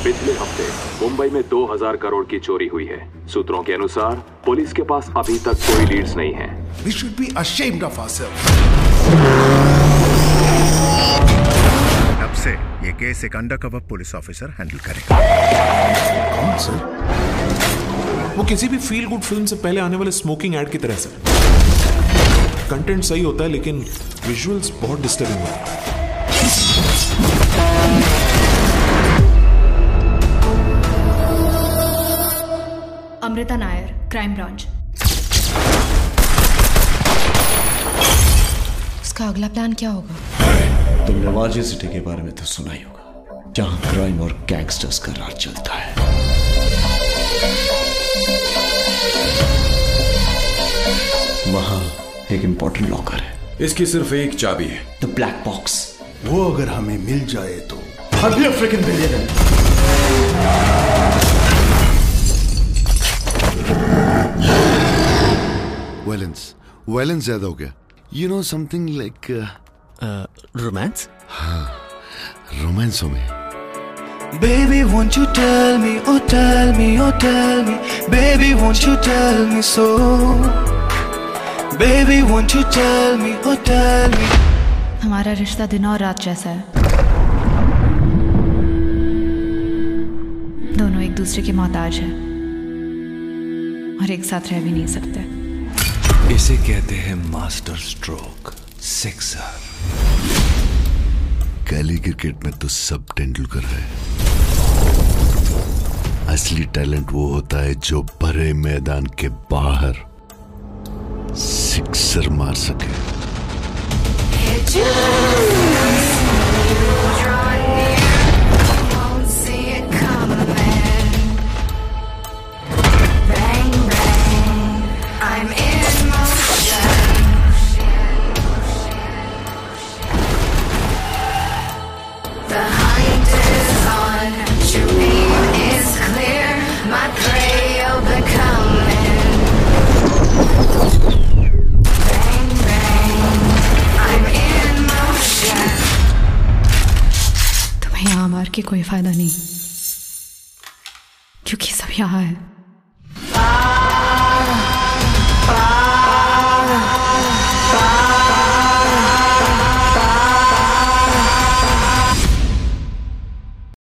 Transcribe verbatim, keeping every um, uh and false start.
पिछले हफ्ते मुंबई में दो हज़ार करोड़ की चोरी हुई है। सूत्रों के अनुसार पुलिस के पास अभी तक कोई लीड्स नहीं है। We should be ashamed of ourselves. अब से ये केस एक अंडरकवर पुलिस ऑफिसर हैंडल करेगा। कौन सर? वो किसी भी फील गुड फिल्म से पहले आने वाले स्मोकिंग एड की तरह सर। कंटेंट सही होता है लेकिन विजुअल्स बहुत डिस्टर्बिंग होते हैं। Amrita Nair, crime branch. उसका अगला प्लान क्या होगा? तुमने वाजी सिटी के बारे में तो सुना ही होगा, जहां क्राइम और गैंगस्टर्स का राज चलता है। वहां एक इंपॉर्टेंट लॉकर है। इसकी सिर्फ एक चाबी है, द ब्लैक बॉक्स। वो अगर हमें मिल जाए तो हर्बी अफ्रीकन बिलियनर। वायलेंस वायलेंस ज्यादा हो गया। You know something like romance. हाँ, रोमांस में। Baby, won't you tell me, oh tell me, oh tell me, baby, won't you tell me so? Baby, won't you tell me, oh tell me. हमारा रिश्ता दिन और रात जैसा है। दोनों एक दूसरे के मोहताज हैं और एक साथ रह भी नहीं सकते। इसे कहते हैं मास्टर स्ट्रोक, सिक्सर। गली क्रिकेट में तो सब तेंदुलकर है। असली टैलेंट वो होता है जो भरे मैदान के बाहर सिक्सर मार सके। तुम्हें यहाँ मार के कोई फायदा नहीं, क्योंकि सब यहाँ है।